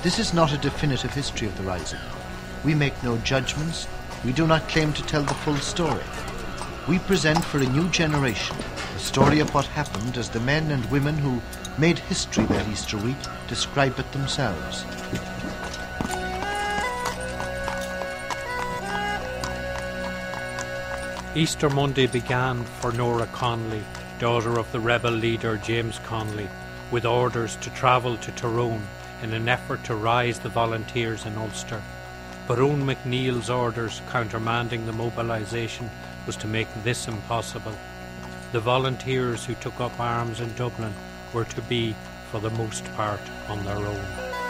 This is not a definitive history of the Rising. We make no judgments. We do not claim to tell the full story. We present for a new generation a story of what happened as the men and women who made history that Easter week describe it themselves. Easter Monday began for Nora Connolly, daughter of the rebel leader James Connolly, with orders to travel to Tyrone in an effort to rise the volunteers in Ulster. But Owen McNeill's orders countermanding the mobilisation was to make this impossible. The volunteers who took up arms in Dublin were to be, for the most part, on their own.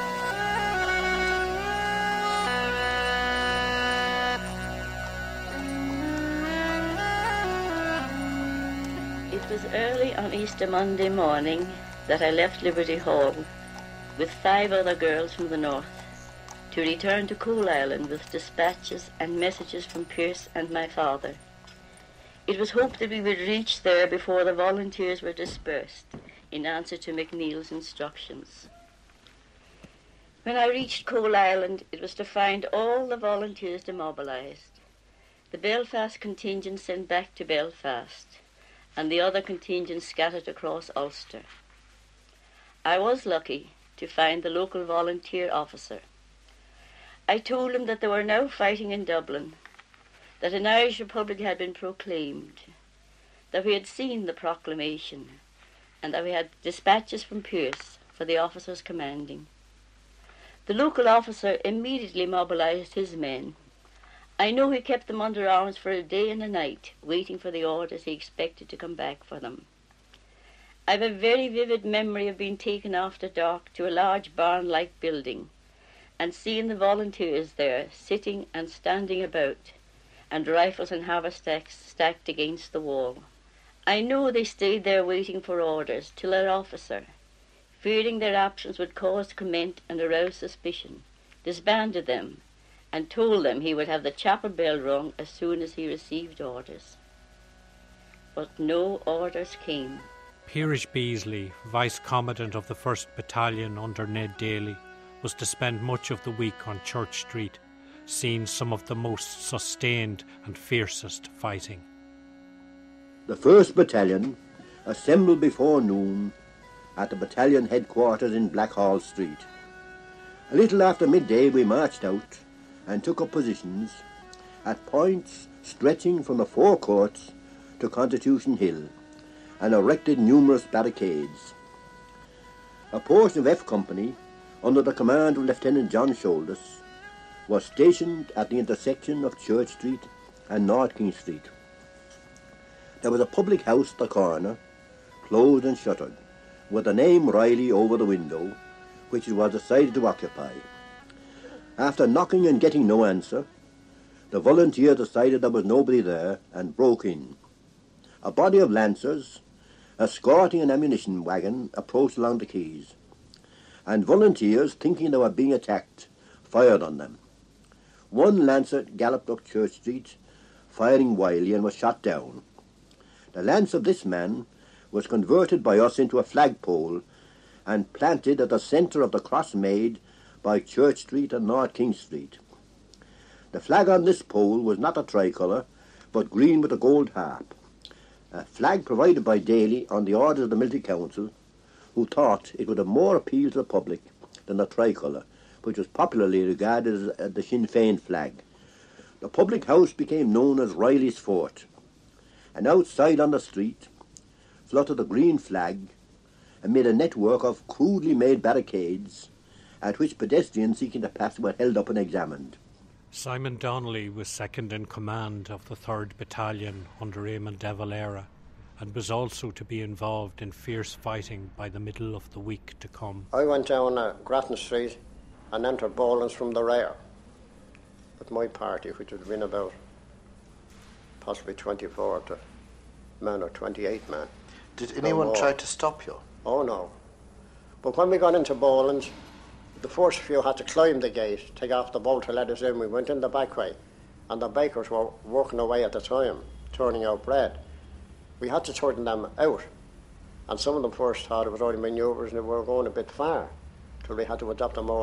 It was early on Easter Monday morning that I left Liberty Hall with 5 other girls from the north to return to Cool Island with dispatches and messages from Pearse and my father. It was hoped that we would reach there before the volunteers were dispersed in answer to McNeill's instructions. When I reached Coal Island, it was to find all the volunteers demobilised, the Belfast contingent sent back to Belfast, and the other contingents scattered across Ulster. I was lucky to find the local volunteer officer. I told him that they were now fighting in Dublin, that an Irish Republic had been proclaimed, that we had seen the proclamation, and that we had dispatches from Pearse for the officers commanding. The local officer immediately mobilised his men. I know he kept them under arms for a day and a night, waiting for the orders he expected to come back for them. I have a very vivid memory of being taken after dark to a large barn-like building and seeing the volunteers there sitting and standing about, and rifles and haversacks stacked against the wall. I know they stayed there waiting for orders till their officer, fearing their absence would cause comment and arouse suspicion, disbanded them and told them he would have the chapel bell rung as soon as he received orders. But no orders came. Peerage Beasley, Vice-Commandant of the 1st Battalion under Ned Daly, was to spend much of the week on Church Street, seeing some of the most sustained and fiercest fighting. The 1st Battalion assembled before noon at the battalion headquarters in Blackhall Street. A little after midday we marched out and took up positions at points stretching from the Four Courts to Constitution Hill, and erected numerous barricades. A portion of F Company, under the command of Lieutenant John Shoulders, was stationed at the intersection of Church Street and North King Street. There was a public house at the corner, closed and shuttered, with the name Riley over the window, which it was decided to occupy. After knocking and getting no answer, the volunteers decided there was nobody there and broke in. A body of lancers, escorting an ammunition wagon, approached along the quays, and volunteers, thinking they were being attacked, fired on them. One lancer galloped up Church Street, firing wildly, and was shot down. The lance of this man was converted by us into a flagpole and planted at the centre of the cross made by Church Street and North King Street. The flag on this pole was not a tricolour, but green with a gold harp, a flag provided by Daly on the orders of the Military Council, who thought it would have more appeal to the public than the tricolour, which was popularly regarded as the Sinn Féin flag. The public house became known as Riley's Fort, and outside on the street fluttered the green flag amid a network of crudely made barricades at which pedestrians seeking to pass were held up and examined. Simon Donnelly was second in command of the 3rd Battalion under Eamon de Valera, and was also to be involved in fierce fighting by the middle of the week to come. I went down Grattan Street and entered Boland's from the rear with my party, which would have been about possibly 24 men or 28 men. Did anyone try to stop you? Oh no. But when we got into Boland's, the first few had to climb the gate, take off the bolt to let us in. We went in the back way, and the bakers were working away at the time, turning out bread. We had to turn them out, and some of them first thought it was only manoeuvres and they were going a bit far, till we had to adopt a more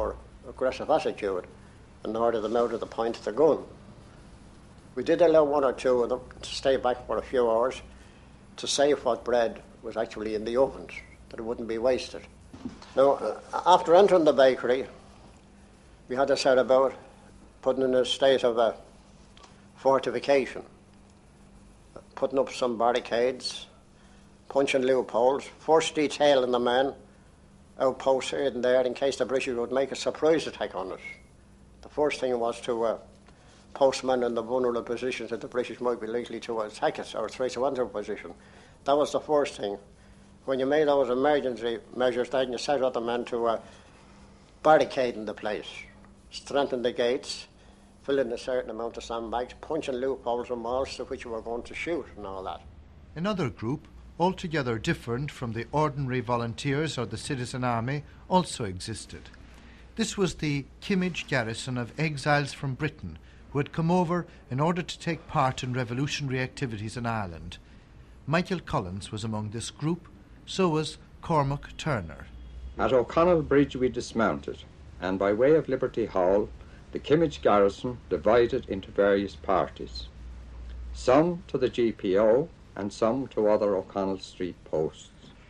aggressive attitude and ordered them out at the point of the gun. We did allow one or two of them to stay back for a few hours to save what bread was actually in the ovens, that it wouldn't be wasted. Now, after entering the bakery, we had to set about putting in a state of fortification, putting up some barricades, punching loopholes, first detailing the men outposts here and there in case the British would make a surprise attack on us. The first thing was to post men in the vulnerable positions that the British might be likely to attack us or try to enter a position. That was the first thing. When you made those emergency measures, then you set other men to barricading the place, strengthen the gates, fill in a certain amount of sandbags, punching loopholes and walls to which you were going to shoot and all that. Another group, altogether different from the ordinary volunteers or the citizen army, also existed. This was the Kimmage garrison of exiles from Britain who had come over in order to take part in revolutionary activities in Ireland. Michael Collins was among this group, so was Cormac Turner. At O'Connell Bridge we dismounted, and by way of Liberty Hall, the Kimmage garrison divided into various parties, some to the GPO and some to other O'Connell Street posts.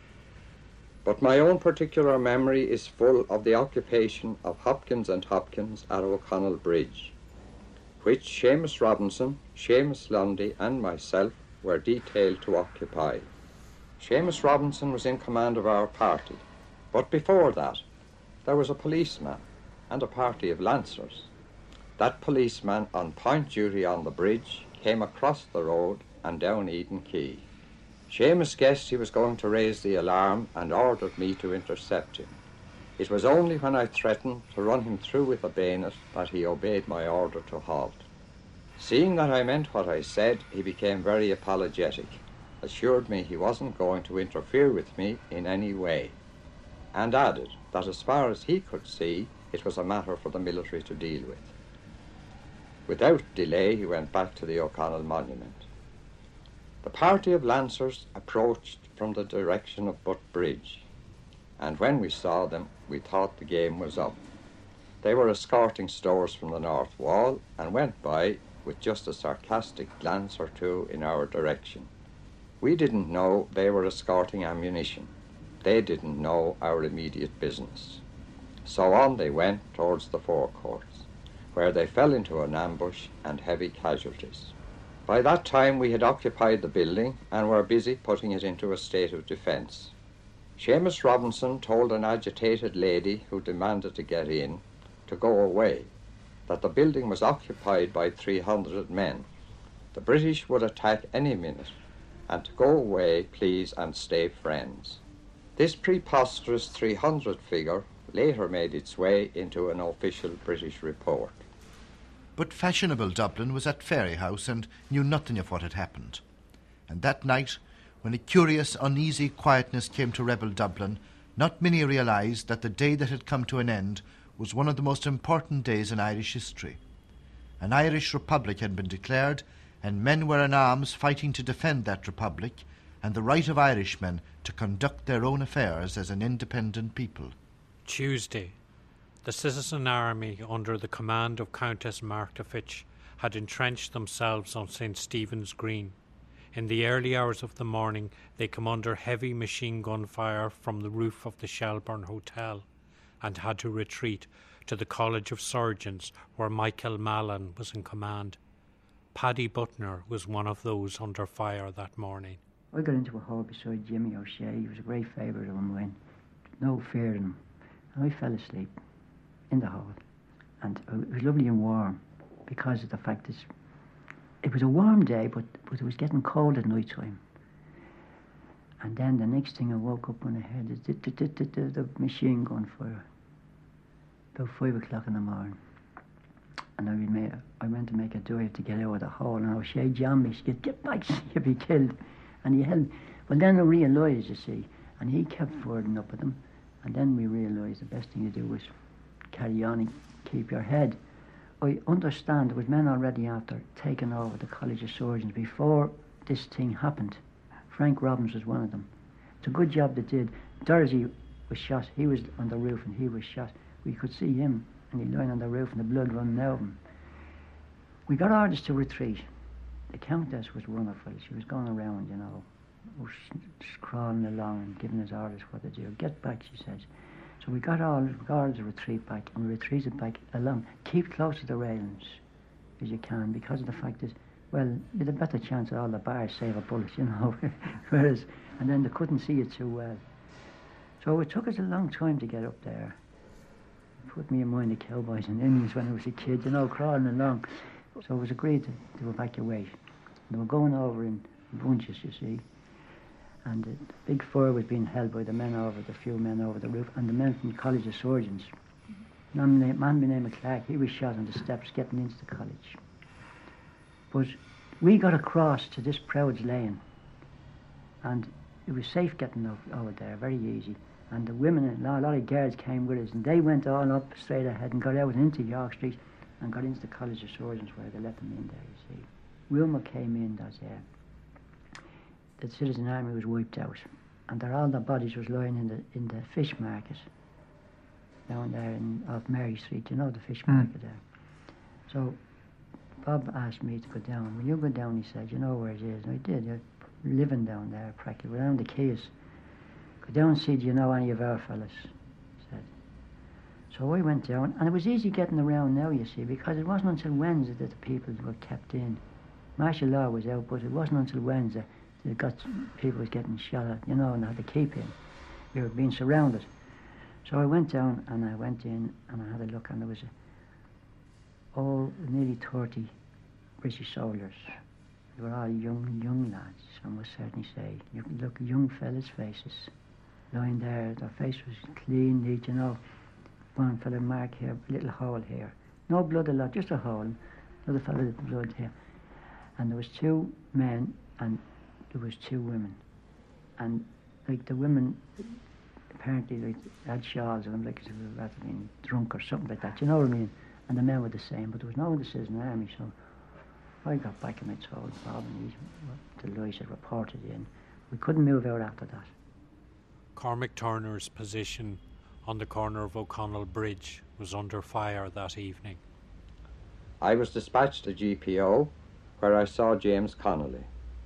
But my own particular memory is full of the occupation of Hopkins and Hopkins at O'Connell Bridge, which Seamus Robinson, Seamus Lundy and myself were detailed to occupy. Seamus Robinson was in command of our party, but before that there was a policeman and a party of lancers. That policeman on point duty on the bridge came across the road and down Eden Quay. Seamus guessed he was going to raise the alarm and ordered me to intercept him. It was only when I threatened to run him through with a bayonet that he obeyed my order to halt. Seeing that I meant what I said, he became very apologetic, assured me he wasn't going to interfere with me in any way, and added that as far as he could see, it was a matter for the military to deal with. Without delay, he went back to the O'Connell Monument. The party of lancers approached from the direction of Butt Bridge, and when we saw them, we thought the game was up. They were escorting stores from the north wall and went by with just a sarcastic glance or two in our direction. We didn't know they were escorting ammunition. They didn't know our immediate business. So on they went towards the forecourts, where they fell into an ambush and heavy casualties. By that time we had occupied the building and were busy putting it into a state of defence. Seamus Robinson told an agitated lady who demanded to get in to go away, that the building was occupied by 300 men. The British would attack any minute, and to go away, please, and stay friends. This preposterous 300 figure later made its way into an official British report. But fashionable Dublin was at Fairyhouse and knew nothing of what had happened. And that night, when a curious, uneasy quietness came to rebel Dublin, not many realised that the day that had come to an end was one of the most important days in Irish history. An Irish Republic had been declared, and men were in arms fighting to defend that Republic and the right of Irishmen to conduct their own affairs as an independent people. Tuesday, the citizen army under the command of Countess Markovich had entrenched themselves on St. Stephen's Green. In the early hours of the morning they came under heavy machine gun fire from the roof of the Shelbourne Hotel and had to retreat to the College of Surgeons, where Michael Mallon was in command. Paddy Butner was one of those under fire that morning. I got into a hall beside Jimmy O'Shea. He was a great favourite of mine. No fear in him. And I fell asleep in the hall. And it was lovely and warm because of the fact that it was a warm day, but it was getting cold at night time. And then the next thing I woke up when I heard the machine gun fire. About 5 o'clock in the morning. And I went to make a dive to get out of the hall, and O'Shea jammed me. She said, "Get back, you'll be killed." And he held, well then I realised, you see, and he kept firing up at them. And then we realised the best thing to do was carry on and keep your head. I understand there was men already after taking over the College of Surgeons before this thing happened. Frank Robbins was one of them. It's a good job they did. Dorsey was shot. He was on the roof and he was shot. We could see him and he lying on the roof and the blood running out of him. We got orders to retreat. The Countess was wonderful. She was going around, you know, just crawling along and giving us orders what to do. Get back, she says. So we got orders to retreat back, and we retreated back along. Keep close to the railings as you can, because of the fact that, well, you had a better chance of all the bars save a bullet, you know. Whereas, and then they couldn't see it too well. So it took us a long time to get up there. It put me in mind of cowboys and Indians when I was a kid, you know, crawling along. So it was agreed to evacuate. They were going over in bunches, you see. And the big fire was being held by the few men over the roof, and the men from the College of Surgeons. A man by the name of Clark, he was shot on the steps getting into the college. But we got across to this Prouds Lane, and it was safe getting over there, very easy. And the women, a lot of girls came with us, and they went all up straight ahead and got out and into York Street and got into the College of Surgeons where they let them in there, you see. Rumour came in that the Citizen Army was wiped out, and that all the bodies was lying in the fish market down there off Mary Street, you know, the fish market there. So Bob asked me to go down. Will you go down? He said, you know where it is. And I did. You're living down there practically, around the quays. Go down and see, do you know any of our fellas? He said. So I went down, and it was easy getting around now, you see, because it wasn't until Wednesday that the people were kept in. Martial law was out, but it wasn't until Wednesday that people was getting shot at, you know, and had to keep in. We were being surrounded. So I went down, and I went in, and I had a look, and there was nearly 30 British soldiers. They were all young lads, I must certainly say. You could look young fellas' faces, lying there. Their face was clean, neat, you know. One fella mark here, a little hole here. No blood a lot, just a hole. Another fella with blood here. And there was 2 men, and there was 2 women. And, like, the women apparently, like, had shawls on them, like, they had been drunk or something like that, you know what I mean? And the men were the same, but there was no one in the Citizen Army, so I got back and I told Bob, and the Lois had reported in. We couldn't move out after that. Cormac Turner's position on the corner of O'Connell Bridge was under fire that evening. I was dispatched to GPO, where I saw James Connolly.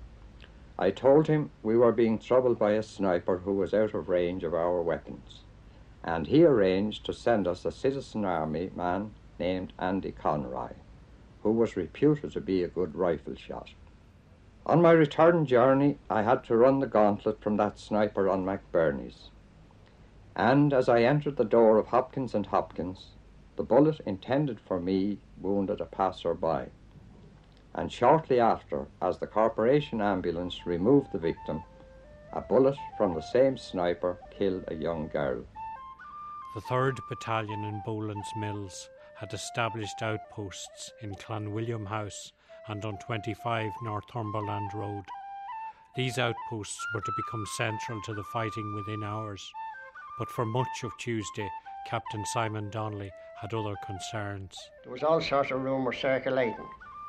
I told him we were being troubled by a sniper who was out of range of our weapons, and he arranged to send us a Citizen Army man named Andy Conroy, who was reputed to be a good rifle shot. On my return journey, I had to run the gauntlet from that sniper on McBurney's, and as I entered the door of Hopkins and Hopkins, the bullet intended for me wounded a passer-by. And shortly after, as the corporation ambulance removed the victim, a bullet from the same sniper killed a young girl. The 3rd Battalion in Boland's Mills had established outposts in Clanwilliam House and on 25 Northumberland Road. These outposts were to become central to the fighting within hours, but for much of Tuesday, Captain Simon Donnelly had other concerns. There was all sorts of rumours circulating.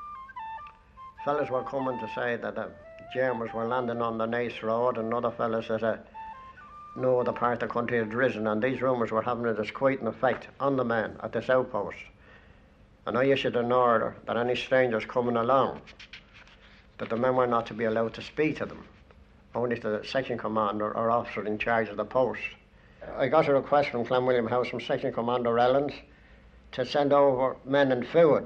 Fellas were coming to say that the Germans were landing on the Naas Road, and other fellas that no other part of the country had risen, and these rumours were having a disquieting effect on the men at this outpost. And I issued an order that any strangers coming along, that the men were not to be allowed to speak to them, only to the section commander or officer in charge of the post. I got a request from Clanwilliam House from Section Commander Ellens to send over men and food.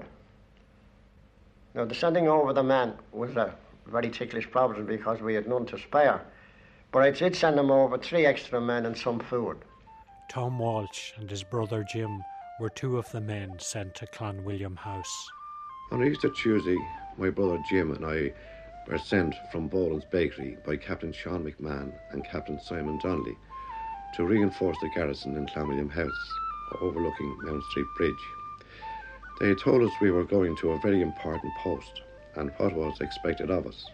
Now, the sending over the men was a very ticklish problem because we had none to spare. But I did send them over 3 extra men and some food. Tom Walsh and his brother Jim were 2 of the men sent to Clanwilliam House. On Easter Tuesday, my brother Jim and I were sent from Boland's Bakery by Captain Sean McMahon and Captain Simon Donnelly to reinforce the garrison in Clanwilliam House, overlooking Mount Street Bridge. They had told us we were going to a very important post and what was expected of us.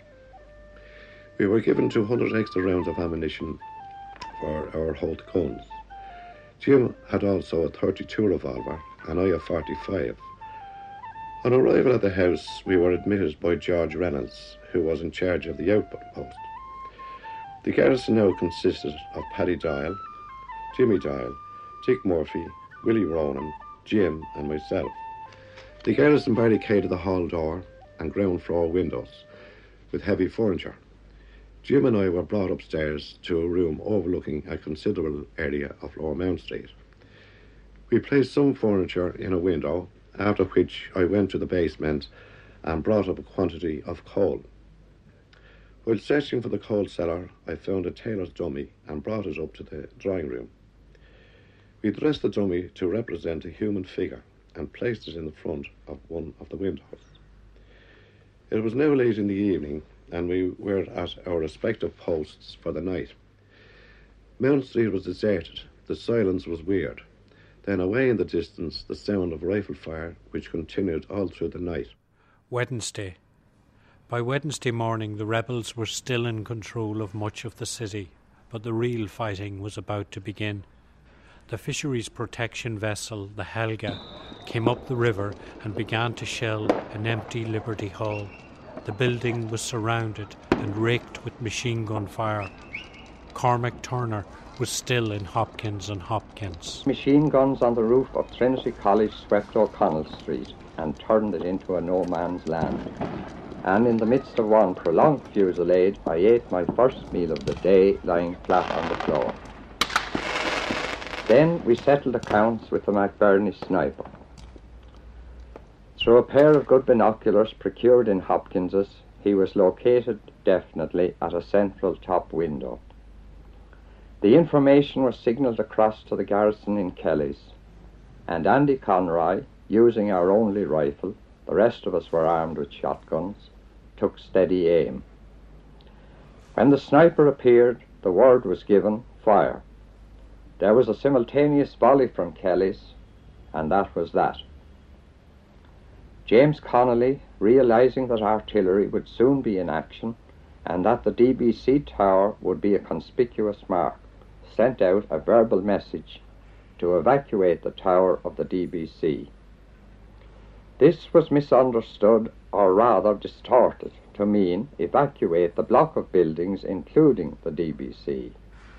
We were given 200 extra rounds of ammunition for our Holt guns. Jim had also a .32 revolver and I a .45. On arrival at the house, we were admitted by George Reynolds, who was in charge of the outpost. The garrison now consisted of Paddy Dial, Jimmy Dial, Dick Murphy, Willie Ronan, Jim and myself. The garrison barricaded the hall door and ground floor windows with heavy furniture. Jim and I were brought upstairs to a room overlooking a considerable area of Lower Mount Street. We placed some furniture in a window, after which I went to the basement and brought up a quantity of coal. While searching for the coal cellar, I found a tailor's dummy and brought it up to the drawing room. We dressed the dummy to represent a human figure and placed it in the front of one of the windows. It was now late in the evening, and we were at our respective posts for the night. Mount Street was deserted. The silence was weird. Then away in the distance, the sound of rifle fire, which continued all through the night. Wednesday. By Wednesday morning, the rebels were still in control of much of the city, but the real fighting was about to begin. The fisheries protection vessel, the Helga, came up the river and began to shell an empty Liberty Hall. The building was surrounded and raked with machine gun fire. Cormac Turner was still in Hopkins and Hopkins. Machine guns on the roof of Trinity College swept O'Connell Street and turned it into a no man's land. And in the midst of one prolonged fusillade, I ate my first meal of the day lying flat on the floor. Then we settled accounts with the McBurney sniper. Through a pair of good binoculars procured in Hopkins's, he was located definitely at a central top window. The information was signalled across to the garrison in Kelly's, and Andy Conroy, using our only rifle, the rest of us were armed with shotguns, took steady aim. When the sniper appeared, the word was given, fire. There was a simultaneous volley from Kelly's, and that was that. James Connolly, realising that artillery would soon be in action and that the DBC tower would be a conspicuous mark, sent out a verbal message to evacuate the tower of the DBC. This was misunderstood, or rather distorted, to mean evacuate the block of buildings including the DBC.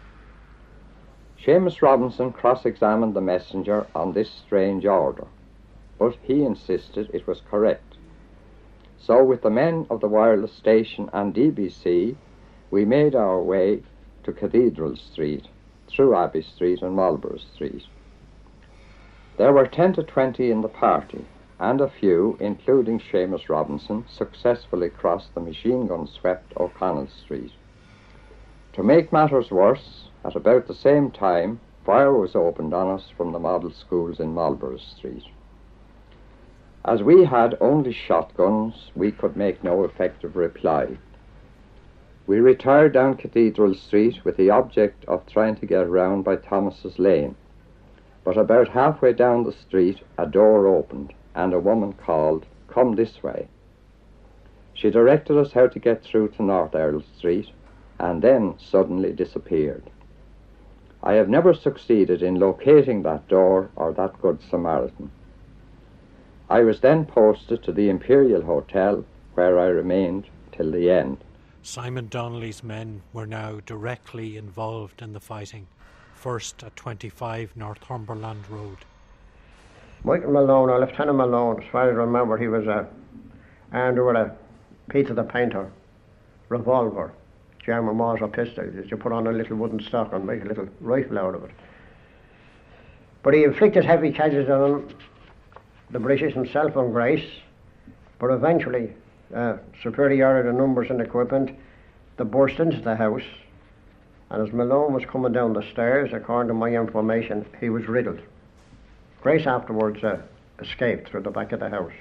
Seamus Robinson cross-examined the messenger on this strange order, but he insisted it was correct. So with the men of the wireless station and DBC, we made our way to Cathedral Street, through Abbey Street and Marlborough Street. There were 10 to 20 in the party, and a few, including Seamus Robinson, successfully crossed the machine gun-swept O'Connell Street. To make matters worse, at about the same time, fire was opened on us from the model schools in Marlborough Street. As we had only shotguns, we could make no effective reply. We retired down Cathedral Street with the object of trying to get round by Thomas's Lane. But about halfway down the street, a door opened, and a woman called, "Come this way." She directed us how to get through to North Earl Street, and then suddenly disappeared. I have never succeeded in locating that door or that good Samaritan. I was then posted to the Imperial Hotel, where I remained till the end. Simon Donnelly's men were now directly involved in the fighting, first at 25 Northumberland Road. Michael Malone, or Lieutenant Malone, as far as I remember, he was armed with a Peter the Painter revolver, German Mauser pistol, that you put on a little wooden stock and make a little rifle out of it. But he inflicted heavy casualties on the British himself on Grace, but eventually, superiority in numbers and equipment, they burst into the house, and as Malone was coming down the stairs, according to my information, he was riddled. Grace afterwards escaped through the back of the house.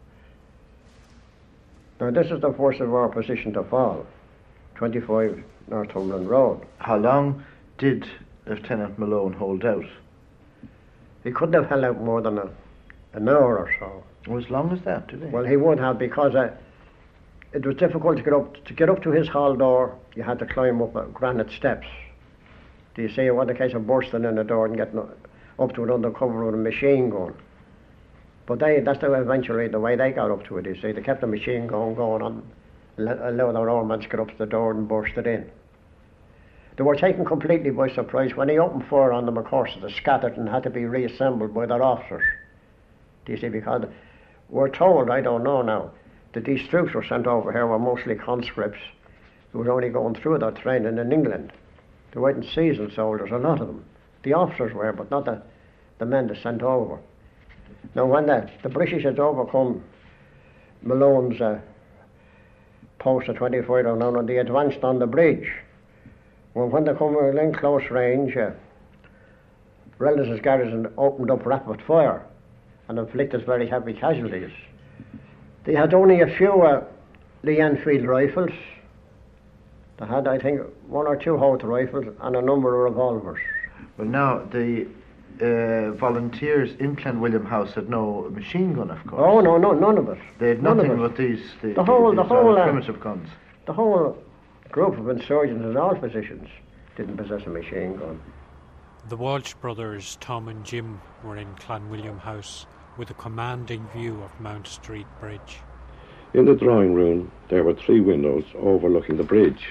Now this is the first of our position to fall, 25 Northumberland Road. How long did Lieutenant Malone hold out? He couldn't have held out more than an hour or so. Oh, as long as that, did he? Well, he would have, because it was difficult to get up. To get up to his hall door, you had to climb up granite steps. Do you see? It wasn't a case of bursting in the door and getting up to it under cover with a machine gun. But that's eventually the way they got up to it, you see. They kept the machine gun going on, allowed their own men to get up to the door and burst it in. They were taken completely by surprise. When they opened fire on them, of course, they scattered and had to be reassembled by their officers. Do you see? Because we're told, I don't know now, that these troops were sent over here were mostly conscripts who were only going through their training in England. They weren't seasoned soldiers, a lot of them. The officers were, but not the men they sent over. Now, when the British had overcome Malone's post at 25 down, and they advanced on the bridge, well, when they come within close range, Reynolds' garrison opened up rapid fire and inflicted very heavy casualties. They had only a few Lee Enfield rifles. They had, I think, 1 or 2 Holt rifles and a number of revolvers. Well, now, the volunteers in Clanwilliam House had no machine gun, of course. Oh, no, none of it. They had None of nothing it. but these primitive guns. The whole group of insurgents and all positions didn't possess a machine gun. The Walsh brothers, Tom and Jim, were in Clanwilliam House with a commanding view of Mount Street Bridge. In the drawing room, there were 3 windows overlooking the bridge.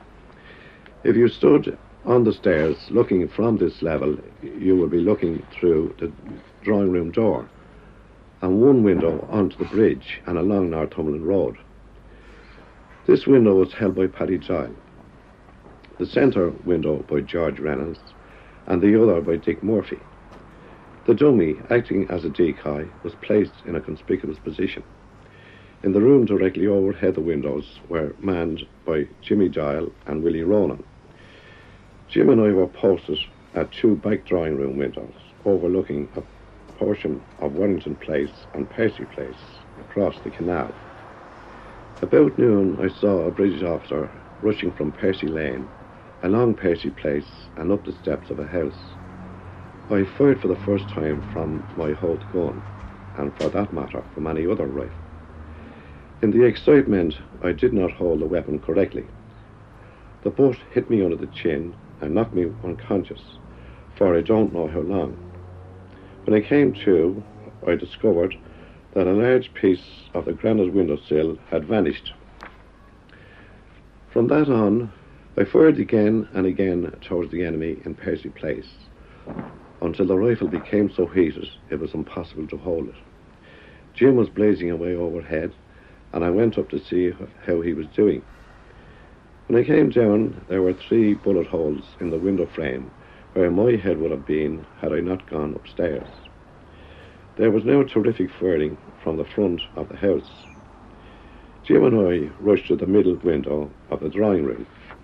If you stood on the stairs looking from this level, you would be looking through the drawing room door and 1 window onto the bridge and along Northumberland Road. This window was held by Paddy Doyle, the centre window by George Reynolds, and the other by Dick Murphy. The dummy, acting as a decoy, was placed in a conspicuous position. In the room directly overhead, the windows were manned by Jimmy Doyle and Willie Ronan. Jim and I were posted at 2 back drawing room windows overlooking a portion of Wellington Place and Percy Place across the canal. About noon, I saw a British officer rushing from Percy Lane, along Percy Place and up the steps of a house. I fired for the first time from my Holt gun, and for that matter from any other rifle. In the excitement, I did not hold the weapon correctly. The butt hit me under the chin and knocked me unconscious, for I don't know how long. When I came to, I discovered that a large piece of the granite windowsill had vanished. From that on, I fired again and again towards the enemy in Percy Place, until the rifle became so heated it was impossible to hold it. Jim was blazing away overhead, and I went up to see how he was doing. When I came down, there were 3 bullet holes in the window frame where my head would have been had I not gone upstairs. There was now terrific firing from the front of the house. Jim and I rushed to the middle window of the drawing room.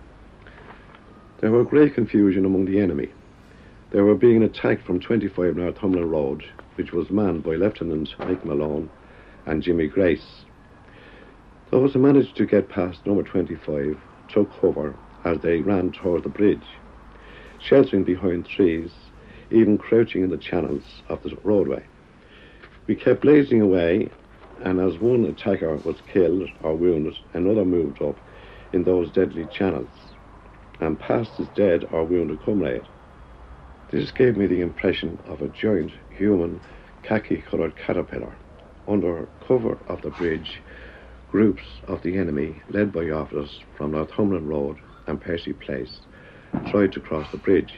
There was great confusion among the enemy. They were being attacked from 25 Northumberland Road, which was manned by Lieutenant Mike Malone and Jimmy Grace. Those who managed to get past number 25 took cover as they ran toward the bridge, sheltering behind trees, even crouching in the channels of the roadway. We kept blazing away, and as one attacker was killed or wounded, another moved up in those deadly channels and passed his dead or wounded comrade. This gave me the impression of a giant human khaki-coloured caterpillar. Under cover of the bridge, groups of the enemy, led by officers from Northumberland Road and Percy Place, tried to cross the bridge.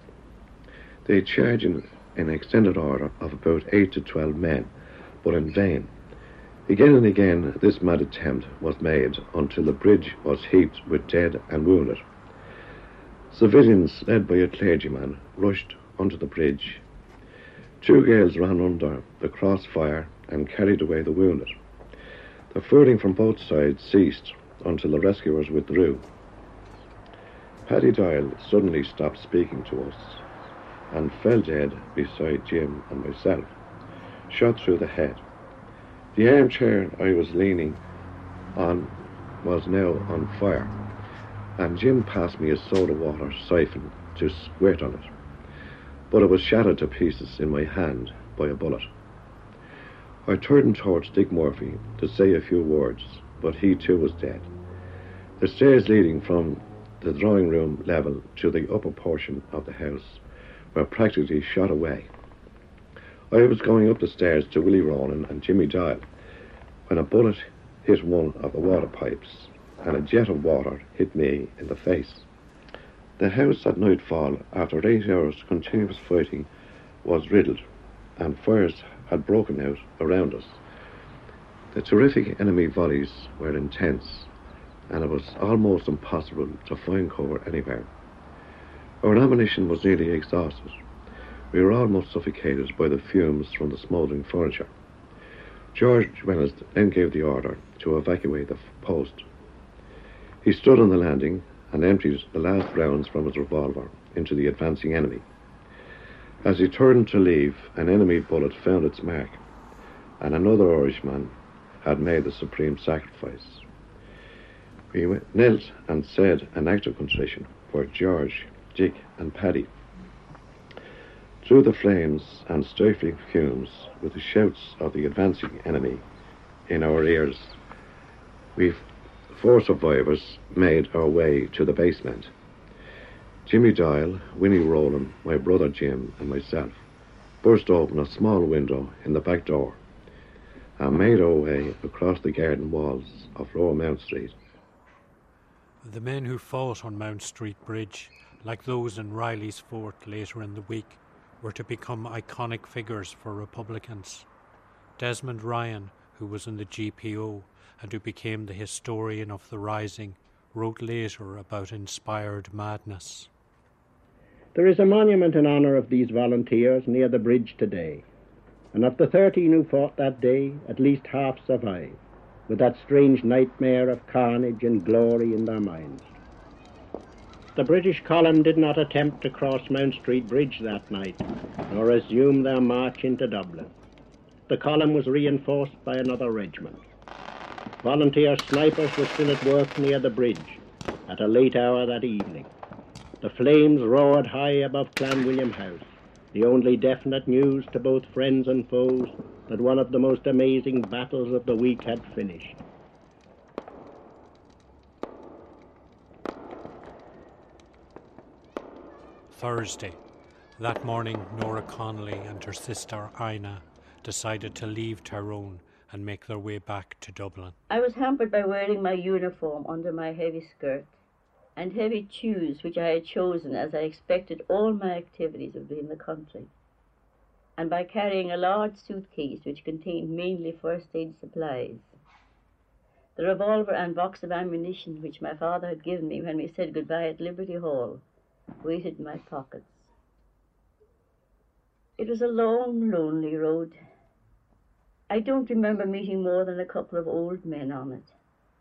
They charged in extended order of about 8 to 12 men, but in vain. Again and again this mad attempt was made until the bridge was heaped with dead and wounded. Civilians, led by a clergyman, rushed onto the bridge. 2 girls ran under the crossfire and carried away the wounded. The firing from both sides ceased until the rescuers withdrew. Paddy Doyle suddenly stopped speaking to us and fell dead beside Jim and myself, shot through the head. The armchair I was leaning on was now on fire, and Jim passed me a soda water siphon to squirt on it, but it was shattered to pieces in my hand by a bullet. I turned towards Dick Murphy to say a few words, but he too was dead. The stairs leading from the drawing room level to the upper portion of the house were practically shot away. I was going up the stairs to Willie Ronan and Jimmy Doyle when a bullet hit one of the water pipes and a jet of water hit me in the face. The house at nightfall, after 8 hours continuous fighting, was riddled, and fires had broken out around us. The terrific enemy volleys were intense, and it was almost impossible to find cover anywhere. Our ammunition was nearly exhausted. We were almost suffocated by the fumes from the smouldering furniture. George Reynolds then gave the order to evacuate the post. He stood on the landing and emptied the last rounds from his revolver into the advancing enemy. As he turned to leave, an enemy bullet found its mark, and another Irishman had made the supreme sacrifice. We knelt and said an act of contrition for George, Dick, and Paddy. Through the flames and stifling fumes, with the shouts of the advancing enemy in our ears, we 4 survivors made our way to the basement. Jimmy Doyle, Winnie Rowland, my brother Jim, and myself burst open a small window in the back door and made our way across the garden walls of Lower Mount Street. The men who fought on Mount Street Bridge, like those in Riley's Fort later in the week, were to become iconic figures for Republicans. Desmond Ryan, who was in the GPO and who became the historian of the Rising, wrote later about inspired madness. There is a monument in honour of these volunteers near the bridge today, and of the 13 who fought that day, at least half survived, with that strange nightmare of carnage and glory in their minds. The British column did not attempt to cross Mount Street Bridge that night, nor resume their march into Dublin. The column was reinforced by another regiment. Volunteer snipers were still at work near the bridge at a late hour that evening. The flames roared high above Clanwilliam House, the only definite news to both friends and foes that one of the most amazing battles of the week had finished. Thursday. That morning, Nora Connolly and her sister Ina decided to leave Tyrone and make their way back to Dublin. I was hampered by wearing my uniform under my heavy skirt and heavy shoes which I had chosen as I expected all my activities would be in the country, and by carrying a large suitcase which contained mainly first aid supplies. The revolver and box of ammunition which my father had given me when we said goodbye at Liberty Hall waited in my pockets. It was a long, lonely road. I don't remember meeting more than a couple of old men on it.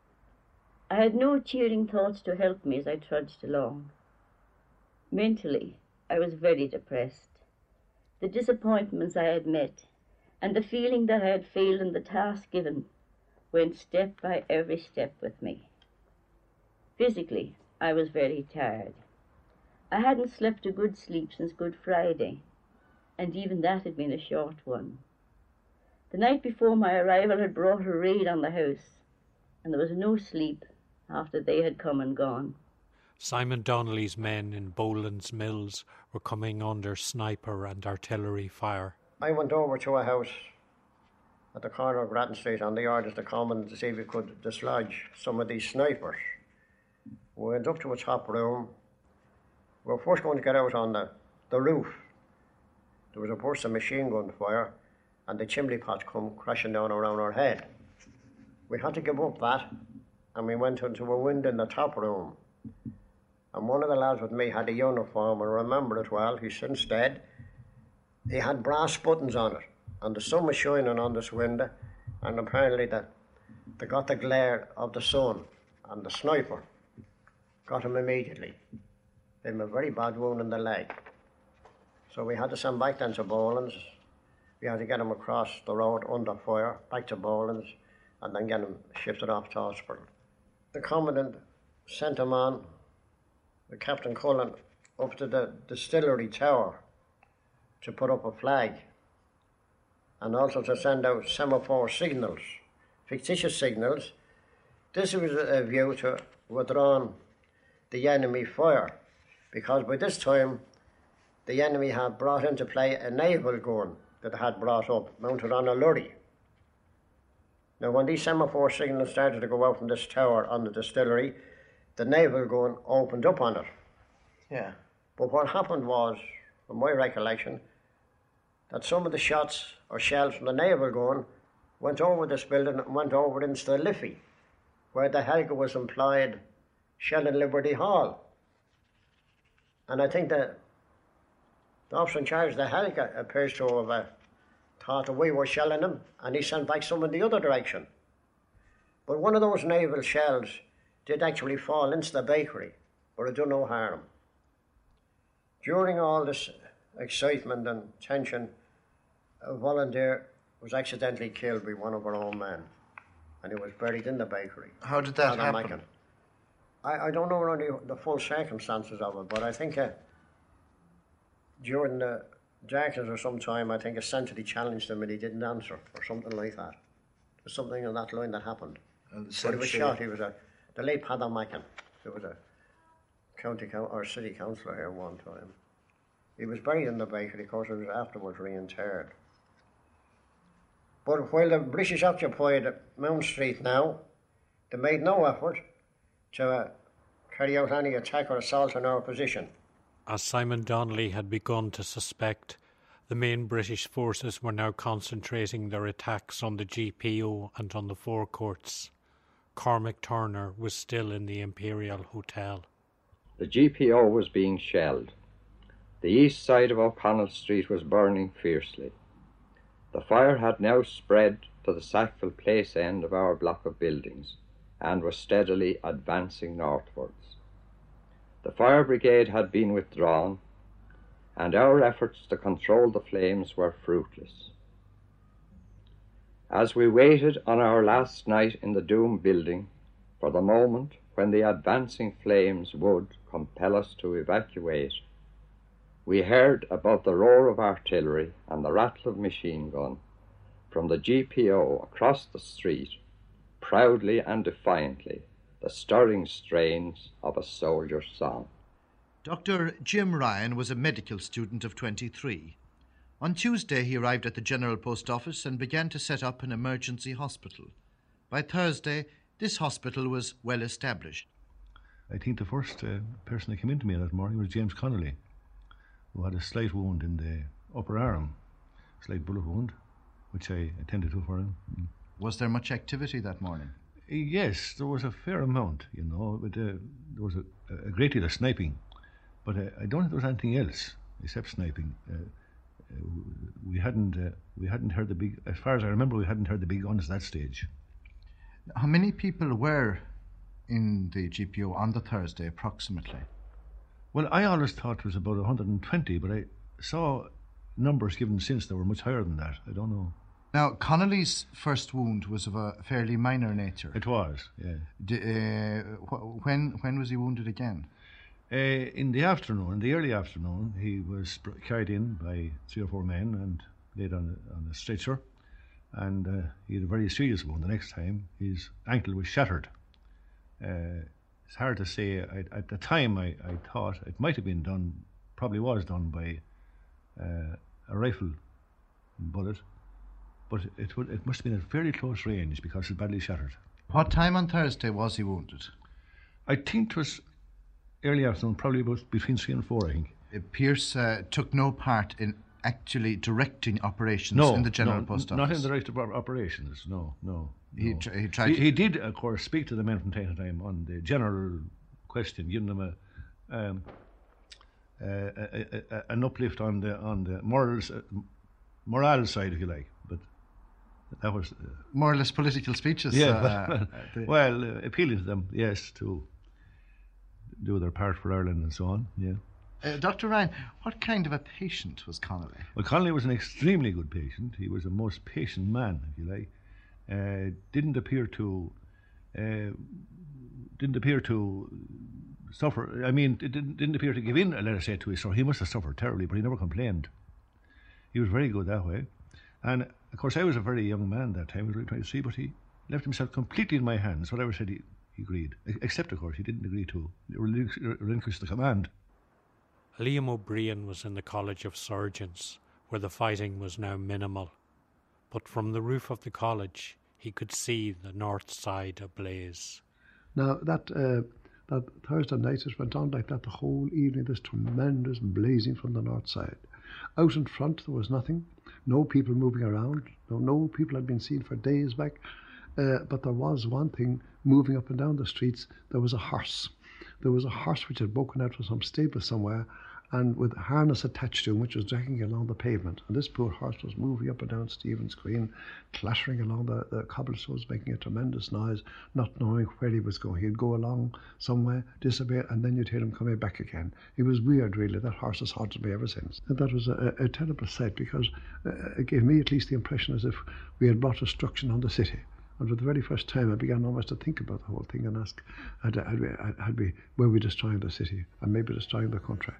I had no cheering thoughts to help me as I trudged along. Mentally, I was very depressed. The disappointments I had met and the feeling that I had failed in the task given went step by every step with me. Physically, I was very tired. I hadn't slept a good sleep since Good Friday, and even that had been a short one. The night before my arrival had brought a raid on the house, and there was no sleep after they had come and gone. Simon Donnelly's men in Boland's Mills were coming under sniper and artillery fire. I went over to a house at the corner of Grattan Street on the orders to come and to see if we could dislodge some of these snipers. We went up to a top room. We were first going to get out on the roof. There was a burst of machine gun fire and the chimney pot come crashing down around our head. We had to give up that, and we went into a window in the top room. And one of the lads with me had a uniform, and I remember it well, he's since dead. He had brass buttons on it, and the sun was shining on this window, and apparently they got the glare of the sun, and the sniper got him immediately. Gave him a very bad wound in the leg. So we had to send back then to Boland's. We had to get him across the road under fire, back to Boland's, and then get him shifted off to hospital. The commandant sent him on, with Captain Cullen, up to the distillery tower to put up a flag, and also to send out semaphore signals, fictitious signals. This was a view to withdraw the enemy fire, because by this time the enemy had brought into play a naval gun that they had brought up, mounted on a lorry. Now when these semaphore signals started to go out from this tower on the distillery, the naval gun opened up on it. Yeah. But what happened was, from my recollection, that some of the shots or shells from the naval gun went over this building and went over into Liffey, where the Helga was employed shelling Liberty Hall. And I think that the officer in charge of the Helga appears to have thought that we were shelling him, and he sent back some in the other direction. But one of those naval shells did actually fall into the bakery, but it did no harm. During all this excitement and tension, a volunteer was accidentally killed by one of our own men, and he was buried in the bakery. How did that happen? I don't know really the full circumstances of it, but I think during the darkness or some time, I think a sentry challenged him and he didn't answer, or something like that. There's something on that line that happened. But he was shot. He was the late Paddy Mackin, who was a city councillor here one time. He was buried in the bakery, of course. He was afterwards reinterred. But while the British occupied Mount Street now, they made no effort to carry out any attack or assault on our position. As Simon Donnelly had begun to suspect, the main British forces were now concentrating their attacks on the GPO and on the forecourts. Cormac Turner was still in the Imperial Hotel. The GPO was being shelled. The east side of O'Connell Street was burning fiercely. The fire had now spread to the Sackville Place end of our block of buildings and was steadily advancing northwards. The fire brigade had been withdrawn, and our efforts to control the flames were fruitless. As we waited on our last night in the Doom building for the moment when the advancing flames would compel us to evacuate, we heard above the roar of artillery and the rattle of machine gun from the GPO across the street, proudly and defiantly, the stirring strains of a soldier's song. Dr. Jim Ryan was a medical student of 23. On Tuesday, he arrived at the General Post Office and began to set up an emergency hospital. By Thursday, this hospital was well established. I think the first person that came into me that morning was James Connolly, who had a slight wound in the upper arm, a slight bullet wound, which I attended to for him. Was there much activity that morning? Yes, there was a fair amount, you know. But, there was a great deal of sniping, but I don't think there was anything else except sniping. We hadn't heard the big, as far as I remember, we hadn't heard the big guns at that stage. How many people were in the GPO on the Thursday, approximately? Well, I always thought it was about 120, but I saw numbers given since that were much higher than that. I don't know. Now, Connolly's first wound was of a fairly minor nature. It was, yeah. When was he wounded again? In the afternoon, in the early afternoon, he was carried in by 3 or 4 men and laid on a stretcher, and he had a very serious wound. The next time, his ankle was shattered. It's hard to say. At the time, I thought it might have been done, probably was done by a rifle bullet, but it must have been at very close range because it's badly shattered. What time on Thursday was he wounded? I think it was early afternoon, probably about between 3 and 4, I think. Pierce took no part in actually directing operations in the General Post Office? Not in the directive operations, no. He tried. He did, of course, speak to the men from time to time on the general question, giving them an uplift on the moral side, if you like. But that was more or less political speeches. Yeah, appealing to them, yes, to do their part for Ireland and so on. Yeah. Dr. Ryan, what kind of a patient was Connolly? Well, Connolly was an extremely good patient. He was a most patient man, if you like. Didn't appear to suffer. I mean, it didn't appear to give in, let us say, to his sorrow. He must have suffered terribly, but he never complained. He was very good that way. And of course, I was a very young man that time. I was really trying to see, but he left himself completely in my hands. Whatever said, he agreed. Except, of course, he didn't agree to relinquish the command. Liam O'Brien was in the College of Surgeons, where the fighting was now minimal. But from the roof of the college, he could see the north side ablaze. Now, that Thursday night, it went on like that the whole evening, this tremendous blazing from the north side. Out in front, there was nothing. No people moving around. No people had been seen for days back. But there was one thing moving up and down the streets. There was a horse. There was a horse which had broken out from some stable somewhere, and with a harness attached to him, which was dragging along the pavement. And this poor horse was moving up and down Stephen's Green, clattering along the cobblestones, making a tremendous noise, not knowing where he was going. He'd go along somewhere, disappear, and then you'd hear him coming back again. It was weird, really. That horse has haunted me ever since. And that was a terrible sight, because it gave me at least the impression as if we had brought destruction on the city. And for the very first time, I began almost to think about the whole thing and ask, were we destroying the city and maybe destroying the country?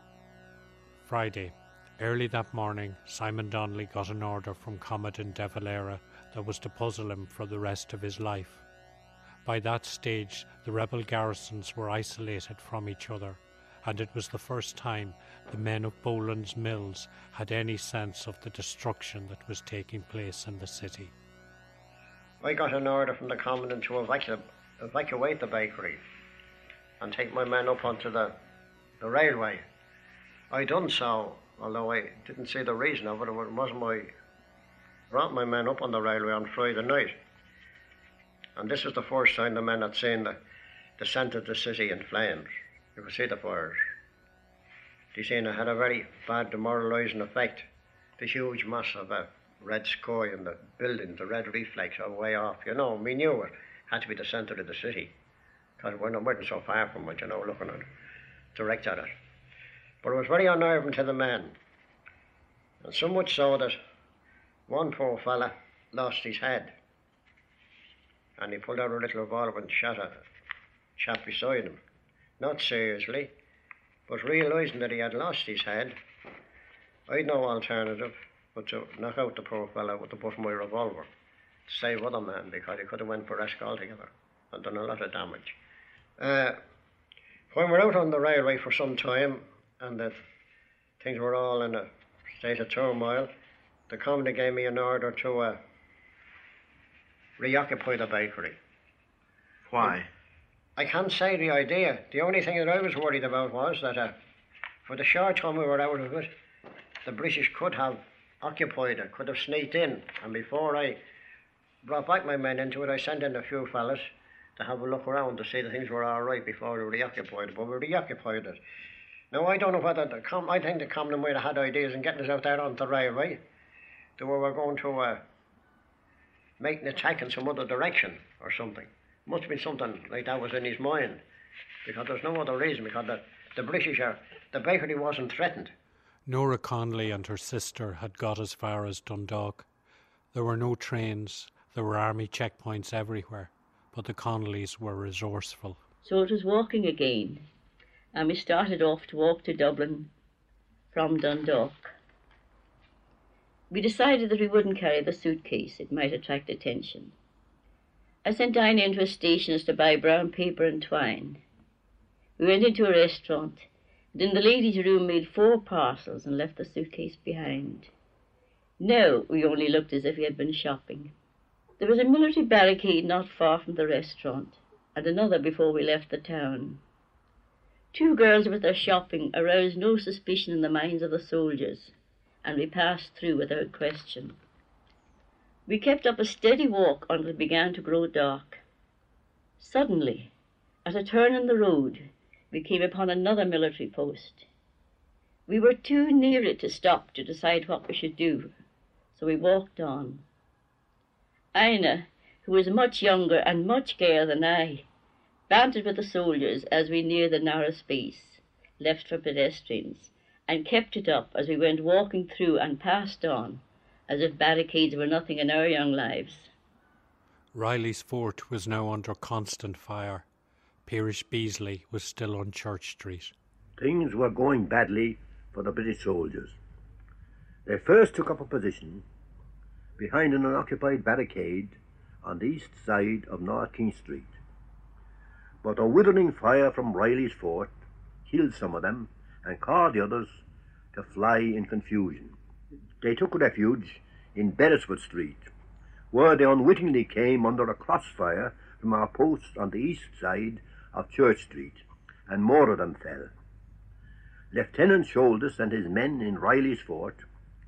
Friday. Early that morning, Simon Donnelly got an order from Commandant De Valera that was to puzzle him for the rest of his life. By that stage, the rebel garrisons were isolated from each other, and it was the first time the men of Boland's Mills had any sense of the destruction that was taking place in the city. I got an order from the Commandant to evacuate the bakery and take my men up onto the railway. I done so, although I didn't see the reason of it. It wasn't brought my men up on the railway on Friday night. And this is the first time the men had seen the centre of the city in flames. You could see the fires. They seen it had a very bad demoralising effect. The huge mass of red sky and the buildings, the red reflex are way off. We knew it had to be the centre of the city, because we weren't so far from it, looking at direct at it. But it was very unnerving to the men, and so much so that one poor fella lost his head, and he pulled out a little revolver and shot a chap beside him. Not seriously, but realising that he had lost his head, I'd no alternative but to knock out the poor fellow with the butt of my revolver to save other men, because he could have went for rescue altogether and done a lot of damage. When we're out on the railway for some time and the things were all in a state of turmoil, the Commandant gave me an order to reoccupy the bakery. Why? I can't say the idea. The only thing that I was worried about was that for the short time we were out of it, the British could have occupied it, could have sneaked in. And before I brought back my men into it, I sent in a few fellas to have a look around to see that things were all right before we reoccupied it. But we reoccupied it. Now, I don't know whether I think the Commandant might have had ideas in getting us out there on the railway, that we were going to make an attack in some other direction or something. Must have been something like that was in his mind, because there's no other reason, because the bakery wasn't threatened. Nora Connolly and her sister had got as far as Dundalk. There were no trains, there were army checkpoints everywhere, but the Connollys were resourceful. So it was walking again, and we started off to walk to Dublin from Dundalk. We decided that we wouldn't carry the suitcase, it might attract attention. I sent Dinah into a stationer's to buy brown paper and twine. We went into a restaurant, and in the ladies' room made 4 parcels and left the suitcase behind. No, we only looked as if we had been shopping. There was a military barricade not far from the restaurant, and another before we left the town. 2 girls with their shopping aroused no suspicion in the minds of the soldiers, and we passed through without question. We kept up a steady walk until it began to grow dark. Suddenly, at a turn in the road, we came upon another military post. We were too near it to stop to decide what we should do, so we walked on. Ina, who was much younger and much gayer than I, bantered with the soldiers as we neared the narrow space left for pedestrians, and kept it up as we went walking through and passed on, as if barricades were nothing in our young lives. Riley's fort was now under constant fire. Peerish Beasley was still on Church Street. Things were going badly for the British soldiers. They first took up a position behind an unoccupied barricade on the east side of North King Street. But a withering fire from Riley's fort killed some of them and caused the others to fly in confusion. They took refuge in Beresford Street, where they unwittingly came under a crossfire from our posts on the east side of Church Street, and more of them fell. Lieutenant Shoulders and his men in Riley's fort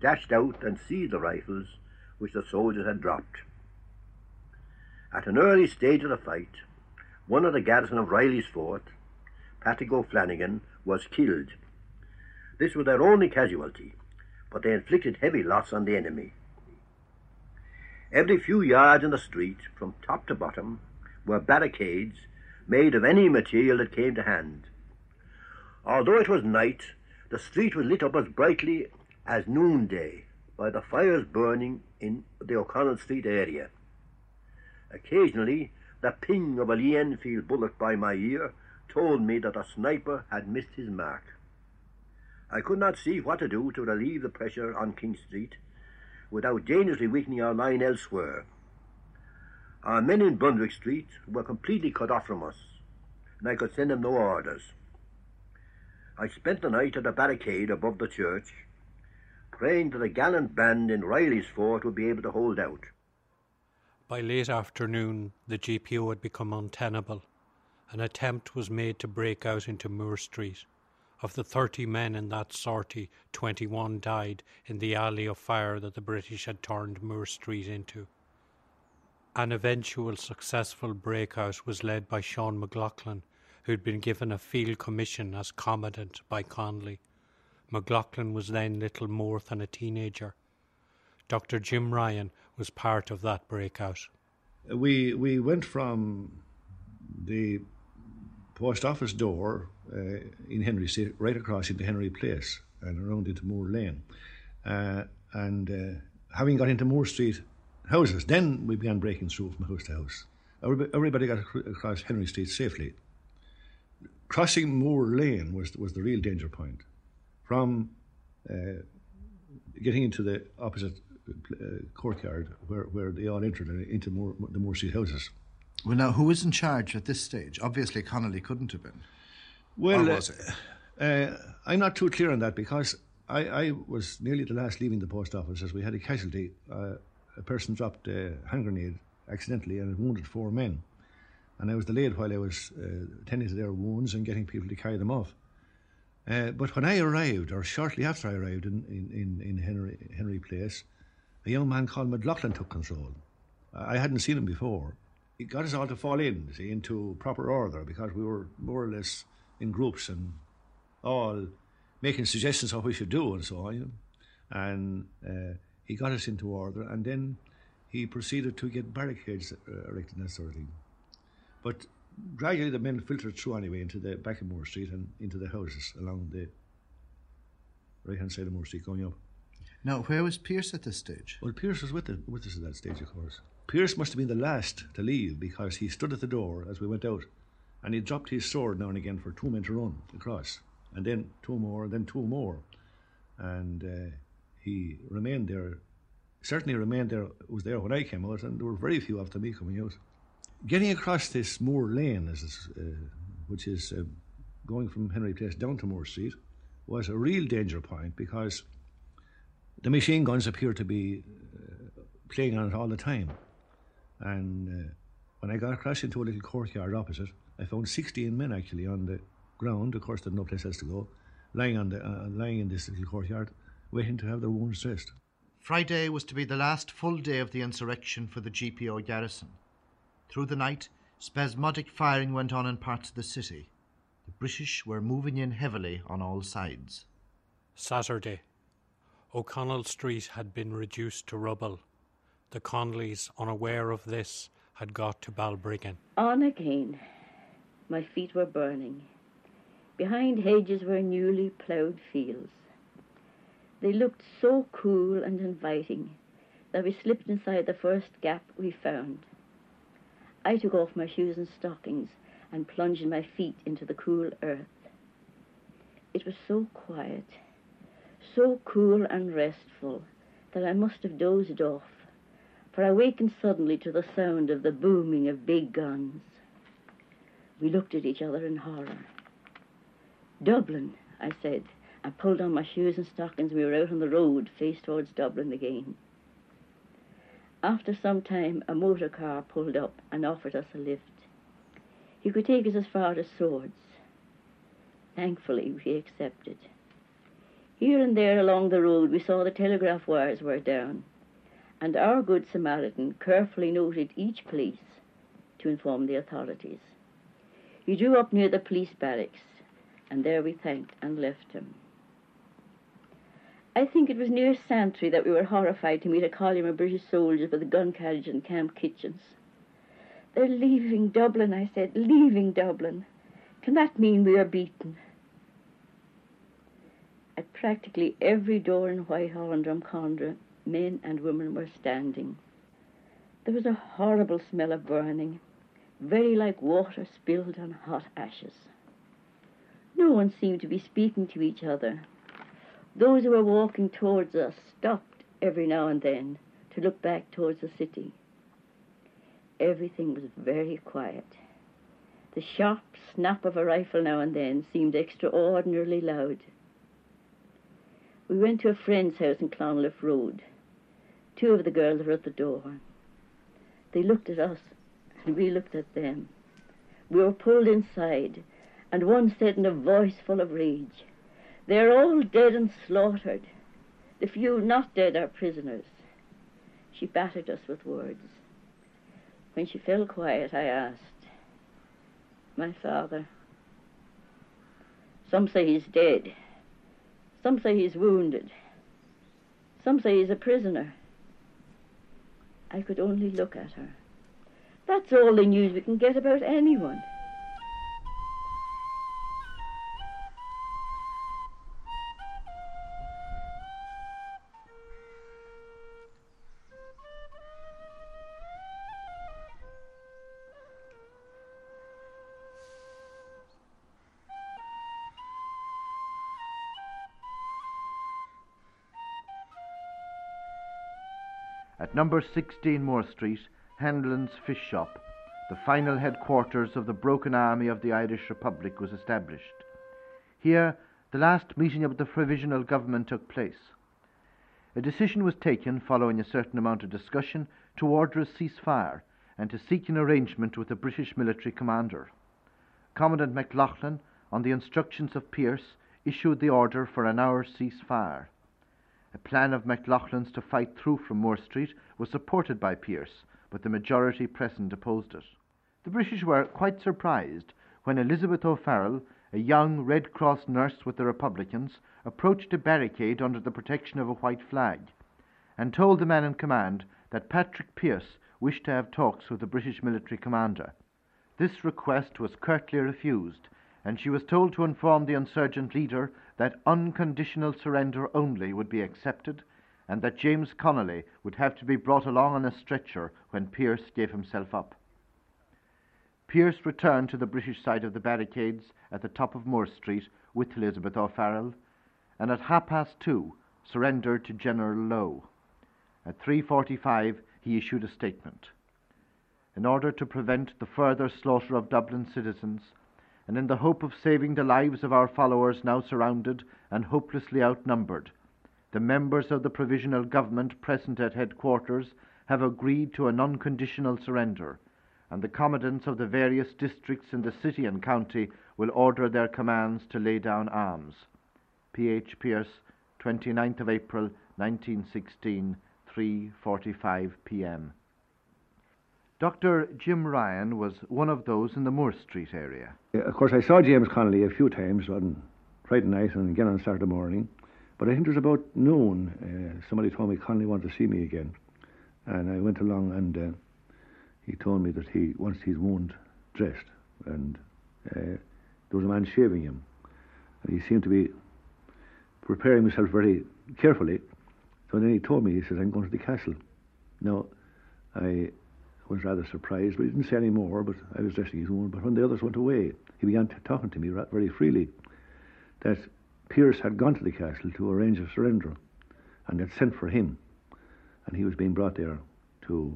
dashed out and seized the rifles which the soldiers had dropped. At an early stage of the fight, one of the garrison of Riley's fort, Patrick O'Flanagan, was killed. This was their only casualty, but they inflicted heavy loss on the enemy. Every few yards in the street, from top to bottom, were barricades made of any material that came to hand. Although it was night, the street was lit up as brightly as noonday by the fires burning in the O'Connell Street area. Occasionally, the ping of a Lee Enfield bullet by my ear told me that a sniper had missed his mark. I could not see what to do to relieve the pressure on King Street without dangerously weakening our line elsewhere. Our men in Brunswick Street were completely cut off from us, and I could send them no orders. I spent the night at the barricade above the church, praying that the gallant band in Riley's fort would be able to hold out. By late afternoon, the GPO had become untenable. An attempt was made to break out into Moore Street. Of the 30 men in that sortie, 21 died in the alley of fire that the British had turned Moore Street into. An eventual successful breakout was led by Sean McLaughlin, who had been given a field commission as commandant by Connolly. McLaughlin was then little more than a teenager. Dr. Jim Ryan was part of that breakout. We went from the post office door in Henry Street right across into Henry Place and around into Moore Lane. Having got into Moore Street houses, then we began breaking through from house to house. Everybody got across Henry Street safely. Crossing Moore Lane was the real danger point. From getting into the opposite courtyard where they all entered into the Moore Street houses. Well, now, who was in charge at this stage? Obviously, Connolly couldn't have been. Well, or was it? I'm not too clear on that because I was nearly the last leaving the post office as we had a casualty. A person dropped a hand grenade accidentally and it wounded 4 men. And I was delayed while I was tending to their wounds and getting people to carry them off. But when I arrived, or shortly after I arrived in Henry Place, a young man called McLaughlin took control. I hadn't seen him before. He got us all to fall in, into proper order because we were more or less in groups and all making suggestions of what we should do and so on. And he got us into order, and then he proceeded to get barricades erected and that sort of thing. But gradually the men filtered through anyway into the back of Moore Street and into the houses along the right-hand side of Moore Street going up. Now, where was Pierce at this stage? Well, Pierce was with us at that stage, of course. Pierce must have been the last to leave because he stood at the door as we went out and he dropped his sword now and again for 2 men to run across, and then 2 more, and then 2 more. And he remained there, certainly remained there, was there when I came out, and there were very few after me coming out. Getting across this Moore Lane, which is going from Henry Place down to Moore Street, was a real danger point because the machine guns appeared to be playing on it all the time. And when I got across into a little courtyard opposite, I found 16 men actually on the ground. Of course, there's no place else to go, lying in this little courtyard, waiting to have their wounds dressed. Friday was to be the last full day of the insurrection for the GPO garrison. Through the night, spasmodic firing went on in parts of the city. The British were moving in heavily on all sides. Saturday. O'Connell Street had been reduced to rubble. The Connollys, unaware of this, had got to Balbriggan. On again. My feet were burning. Behind hedges were newly ploughed fields. They looked so cool and inviting that we slipped inside the first gap we found. I took off my shoes and stockings and plunged my feet into the cool earth. It was so quiet, so cool and restful that I must have dozed off, for I wakened suddenly to the sound of the booming of big guns. We looked at each other in horror. Dublin, I said, and pulled on my shoes and stockings. We were out on the road, face towards Dublin again. After some time, a motor car pulled up and offered us a lift. He could take us as far as Swords. Thankfully, we accepted. Here and there along the road we saw the telegraph wires were down, and our good Samaritan carefully noted each place to inform the authorities. He drew up near the police barracks, and there we thanked and left him. I think it was near Santry that we were horrified to meet a column of British soldiers with a gun carriage and camp kitchens. "They're leaving Dublin," I said, "leaving Dublin. Can that mean we are beaten?" At practically every door in Whitehall and Drumcondra, men and women were standing. There was a horrible smell of burning, very like water spilled on hot ashes. No one seemed to be speaking to each other. Those who were walking towards us stopped every now and then to look back towards the city. Everything was very quiet. The sharp snap of a rifle now and then seemed extraordinarily loud. We went to a friend's house in Clonliffe Road. 2 of the girls were at the door. They looked at us, and we looked at them. We were pulled inside, and one said in a voice full of rage, "They're all dead and slaughtered. The few not dead are prisoners." She battered us with words. When she fell quiet, I asked, "My father?" "Some say he's dead. Some say he's wounded. Some say he's a prisoner." I could only look at her. That's all the news we can get about anyone. At number 16 Moore Street, Hanlon's Fish Shop, the final headquarters of the broken army of the Irish Republic, was established. Here, the last meeting of the provisional government took place. A decision was taken, following a certain amount of discussion, to order a ceasefire and to seek an arrangement with the British military commander. Commandant McLaughlin, on the instructions of Pearse, issued the order for an hour's ceasefire. A plan of McLaughlin's to fight through from Moore Street was supported by Pearse, but the majority present opposed it. The British were quite surprised when Elizabeth O'Farrell, a young Red Cross nurse with the Republicans, approached a barricade under the protection of a white flag and told the man in command that Patrick Pearse wished to have talks with the British military commander. This request was curtly refused, and she was told to inform the insurgent leader that unconditional surrender only would be accepted, and that James Connolly would have to be brought along on a stretcher when Pearse gave himself up. Pearse returned to the British side of the barricades at the top of Moore Street with Elizabeth O'Farrell, and at 2:30 surrendered to General Lowe. At 3:45 he issued a statement. In order to prevent the further slaughter of Dublin citizens, and in the hope of saving the lives of our followers now surrounded and hopelessly outnumbered, the members of the provisional government present at headquarters have agreed to an unconditional surrender, and the commandants of the various districts in the city and county will order their commands to lay down arms. P.H. Pearse, 29th of April, 1916, 3:45 p.m. Dr. Jim Ryan was one of those in the Moore Street area. Of course, I saw James Connolly a few times on Friday night and again on Saturday morning, but I think it was about noon. Somebody told me Connolly wanted to see me again, and I went along, and he told me that he wants his wound dressed, and there was a man shaving him, and he seemed to be preparing himself very carefully. So then he told me, he said, "I'm going to the castle." Now, I was rather surprised, but he didn't say any more, but I was dressing his wound. But when the others went away, he began talking to me very freely that Pearse had gone to the castle to arrange a surrender and had sent for him, and he was being brought there to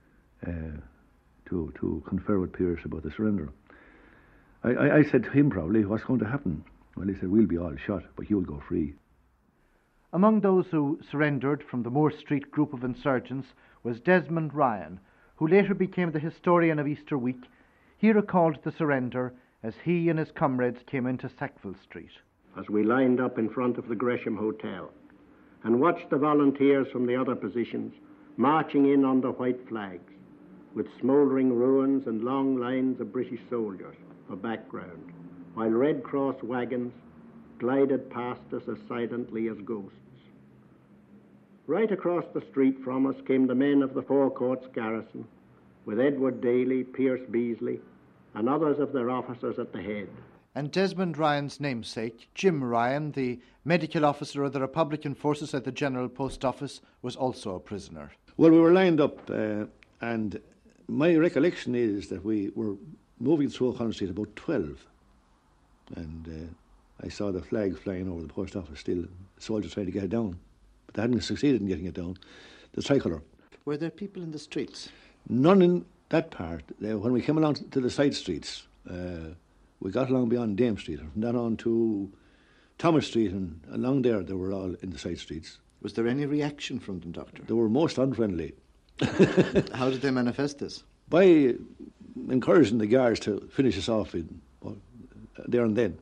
confer with Pearse about the surrender. I said to him probably, "What's going to happen?" Well, he said, "We'll be all shot, but you'll go free." Among those who surrendered from the Moore Street group of insurgents was Desmond Ryan, who later became the historian of Easter week. He recalled the surrender as he and his comrades came into Sackville Street. as we lined up in front of the Gresham Hotel and watched the volunteers from the other positions marching in under white flags, with smouldering ruins and long lines of British soldiers for background, while Red Cross wagons glided past us as silently as ghosts. Right across the street from us came the men of the Four Courts garrison, with Edward Daly, Pierce Beasley, and others of their officers at the head. And Desmond Ryan's namesake, Jim Ryan, the medical officer of the Republican forces at the General Post Office, was also a prisoner. Well, we were lined up, and my recollection is that we were moving through O'Connell Street about 12, and I saw the flag flying over the post office still, soldiers trying to get it down, but they hadn't succeeded in getting it down, the tricolour. Were there people in the streets? None in that part. When we came along to the side streets, we got along beyond Dame Street, and from then on to Thomas Street, and along there they were all in the side streets. Was there any reaction from them, Doctor? They were most unfriendly. How did they manifest this? By encouraging the guards to finish us off there and then.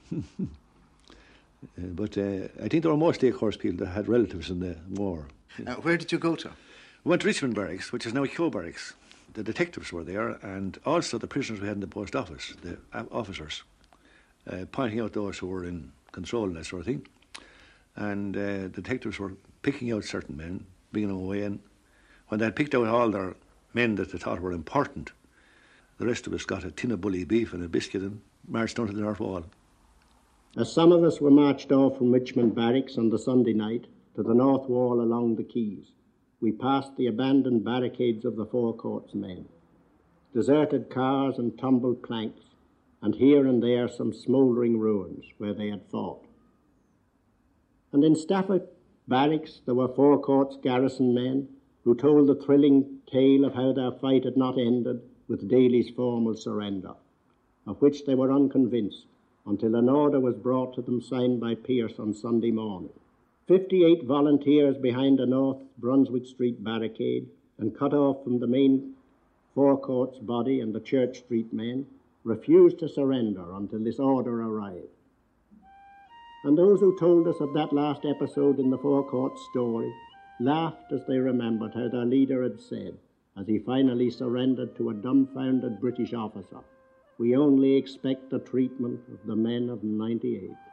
But I think there were mostly, of course, people that had relatives in the war. Where did you go to? We went to Richmond Barracks, which is now Kehoe Barracks. The detectives were there, and also the prisoners we had in the post office, the officers, pointing out those who were in control and that sort of thing. And the detectives were picking out certain men, bringing them away, and when they had picked out all their men that they thought were important, the rest of us got a tin of bully beef and a biscuit and marched down to the North Wall. As some of us were marched off from Richmond Barracks on the Sunday night to the North Wall along the quays, we passed the abandoned barricades of the Four Courts men, deserted cars and tumbled planks, and here and there some smouldering ruins where they had fought. And in Stafford Barracks there were Four Courts garrison men who told the thrilling tale of how their fight had not ended with Daly's formal surrender, of which they were unconvinced until an order was brought to them signed by Pierce on Sunday morning. 58 volunteers behind the North Brunswick Street barricade and cut off from the main Four Courts body and the Church Street men refused to surrender until this order arrived. And those who told us of that last episode in the Four Courts story laughed as they remembered how their leader had said, as he finally surrendered to a dumbfounded British officer, "We only expect the treatment of the men of '98.